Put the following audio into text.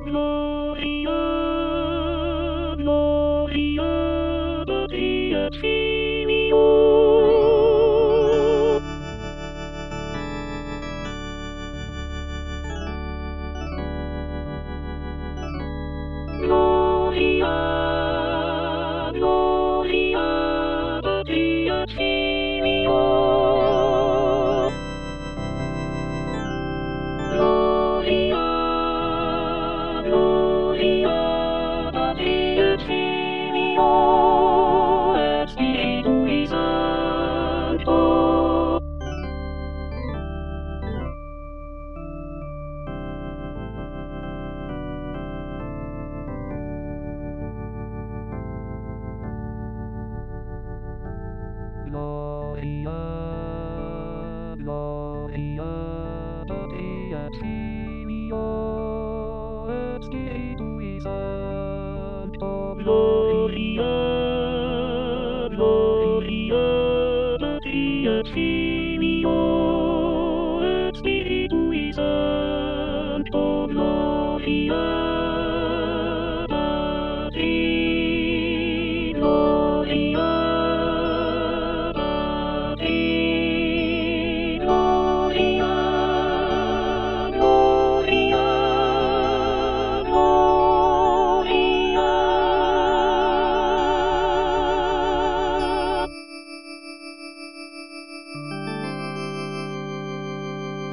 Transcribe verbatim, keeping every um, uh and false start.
Gloria, Gloria, Patri et Filio. Gloria, Gloria, Patri et Filio. Gloria, Gloria, Patri et Filio, et Spiritui Sancto. Gloria, Gloria, Patri et Filio, et Spiritui Sancto. Gloria, Gloria, Patri et Filio.